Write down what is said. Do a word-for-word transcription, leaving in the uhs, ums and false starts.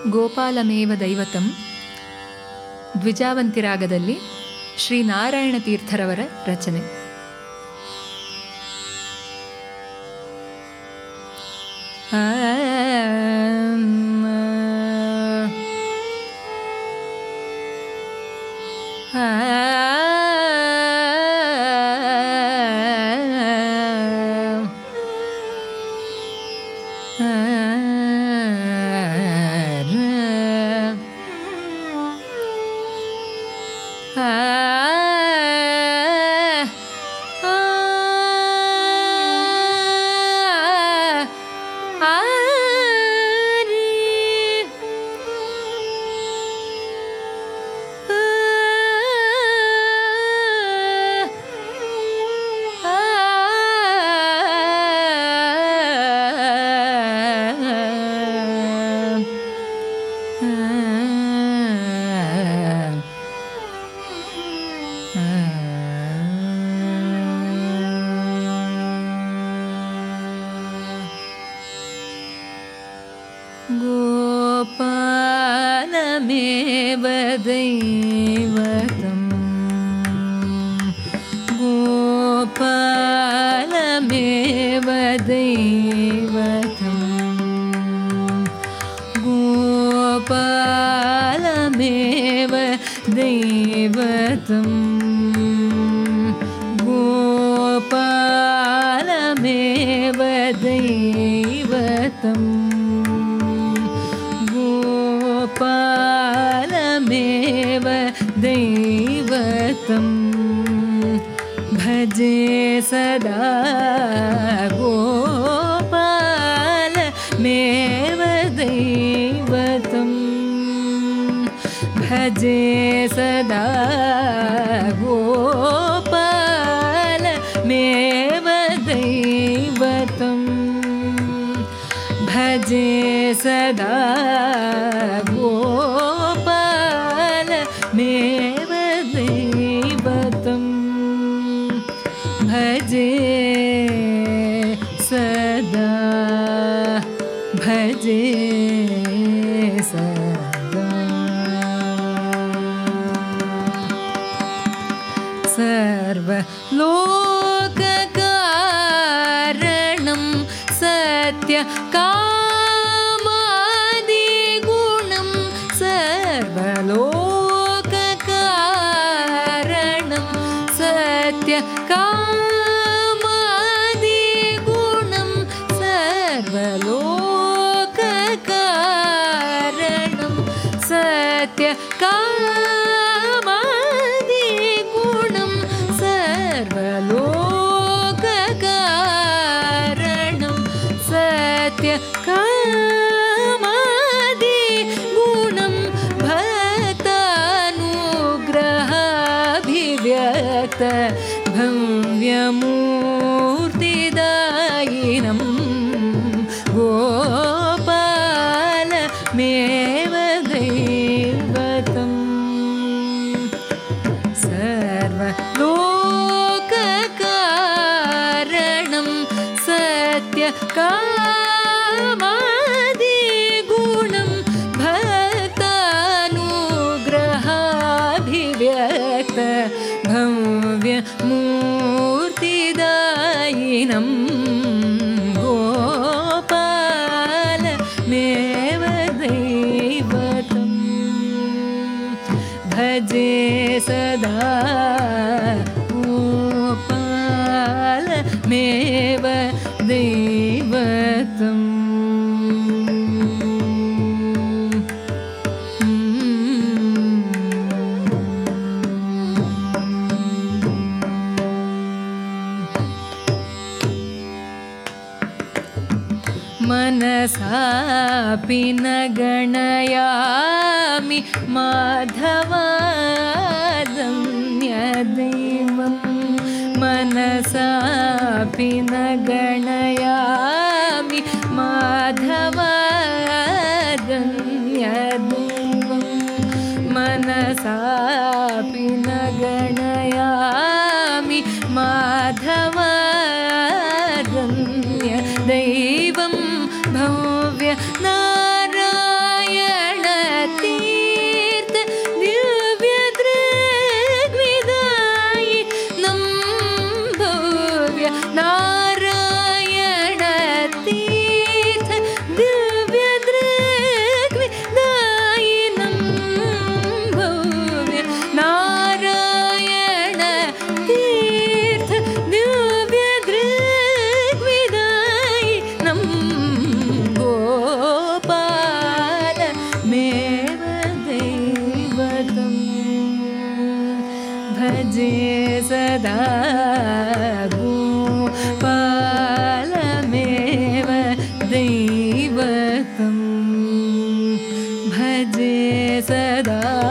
ಗೋಪಾಲಮೇವ ದೈವತಂ ದ್ವಿಜಾವಂತಿ ರಾಗದಲ್ಲಿ ಶ್ರೀ ನಾರಾಯಣ ತೀರ್ಥರವರ ರಚನೆ. ಆ गोपालमेव दैवतं गोपालमेव दैवतं गोपालमेव दैवतं गोपालमेव दैवतं गोपालमेव दैवतं भजे सदा गोपालमेव दैवतं भजे सदा गोपालमेव दैवतं भजे सदा गोपालमेव दैवतं भजे सदा भजे सदा सर्वलोककारणं सत्यकामादिगुणं सर्वलोककारणं सत्यकामादिगुणं सर्वलोककारणं सत्यकामादिगुणं सर्वलोककारणं सत्यकामादिगुणं भक्तानुग्रहाभिव्यक्त भव्यमूर्तिदायिनं गोपालमेव दैवतं सर्वलोककारणं सत्यकामादिगुणं भक्तानुग्रहाभिव्यक्त भव्यमूर्तिदायिनं गोपालमेव दैवतं भजे सदा गोपालमेव दैवतं मनसापि न गणयामि माधवादन्यदैवं मनसापि न गणयामि माधवादन्यदैवं मनसापि न गणयामि माधवादन्यदैवं भव्य नारायण भजे सदा